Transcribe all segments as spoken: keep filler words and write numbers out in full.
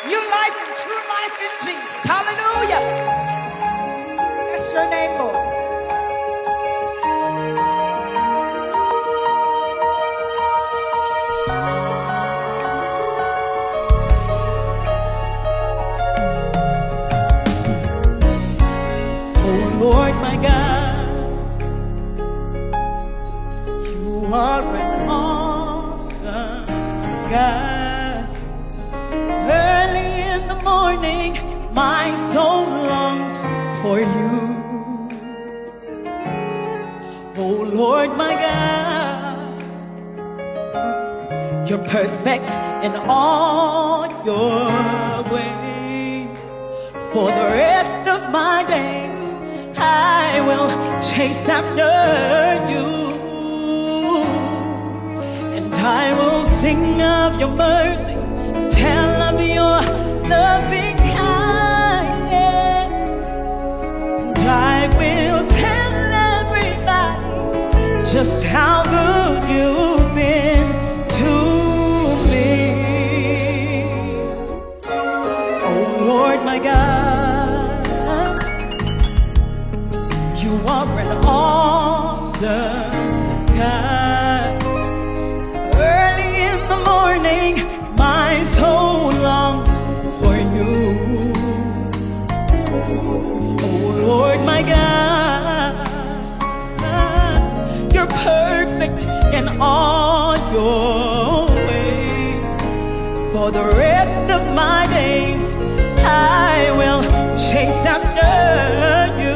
New life and true life in Jesus. Hallelujah. Bless your name, Lord. Oh Lord, my God, you are an awesome God. Early in the morning, my soul longs for you. Oh Lord, my God, you're perfect in all your ways. For the rest of my days, I will chase after you, and I will sing of your mercy, tell of your loving kindness, and I will tell everybody just how good you've been to me. Oh Lord, my God, you are an awesome God. Early in the morning, my soul longs for you. Oh Lord, my God, you're perfect in all your ways. For the rest of my days, I will chase after you,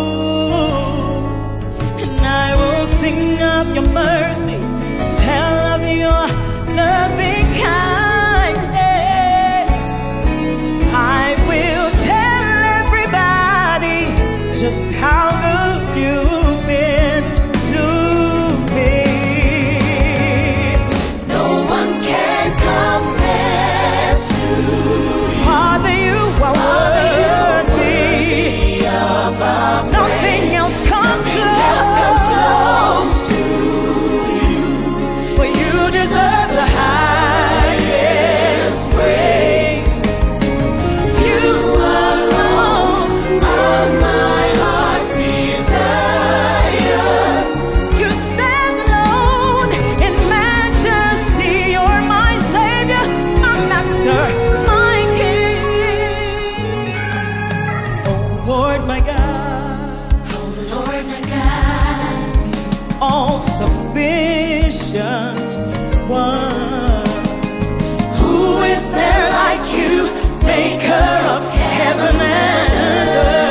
and I will sing of your mercy, tell of your loving kindness. I will tell everybody just how good you've been to me. No one can compare to you. Father, you are Father, worthy, you are worthy of our praise. Nothing else comes Nothing close. Else comes close to you. For you deserve the highest praise. You alone are my heart's desire. You stand alone in majesty. You're my Savior, my Master, my King. Oh Lord, my God, Oh Lord, my God, all sufficient one. Who is there like you, maker of heaven and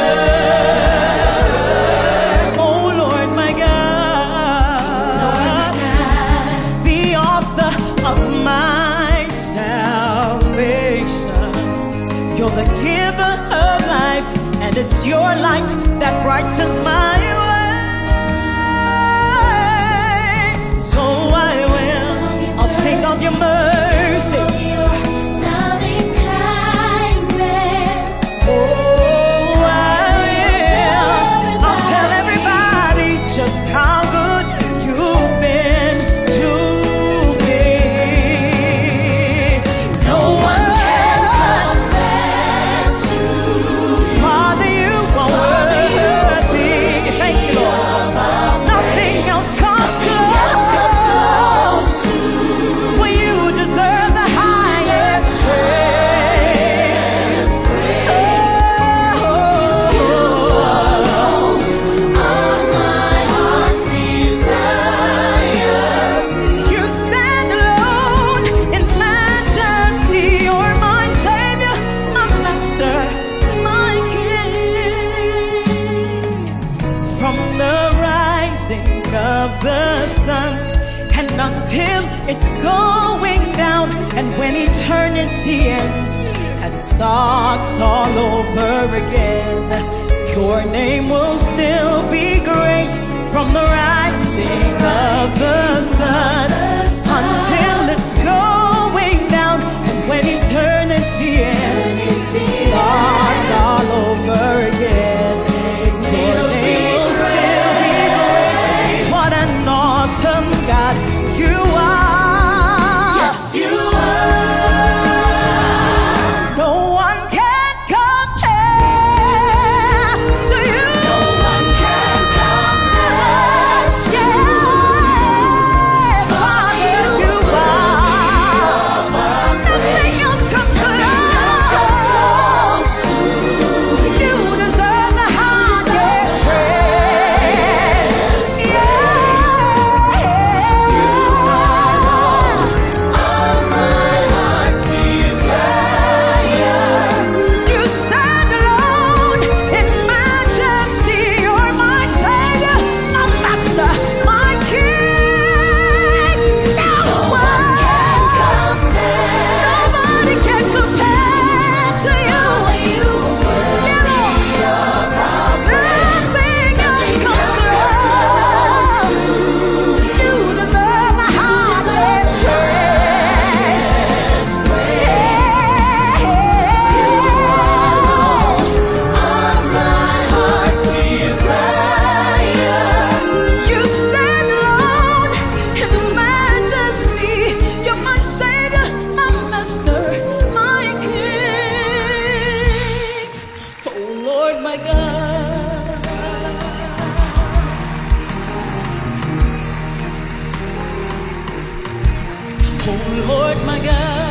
earth? Oh Lord, my God, the author of my salvation. You're the giver of life, and it's your light that brightens my way. So I will, I'll sing of your mercy. loving kindness. Oh, I will, I'll tell everybody just how good you've been to me. No one can compare to you. Father, you are worthy. Thank you, Lord. Nothing else comes close. For you deserve the highest praise. Oh, you alone are my heart's desire. You stand alone in majesty. You're my Savior, my Master, my King. From the rising of the sun and until it's going down, and when eternity ends and starts all over again, your name will still be great. From the rising of the sun until it's going down, and when eternity ends, starts all over again, your name will still be great. What an awesome God you are. Yes, you are. No Lord my God.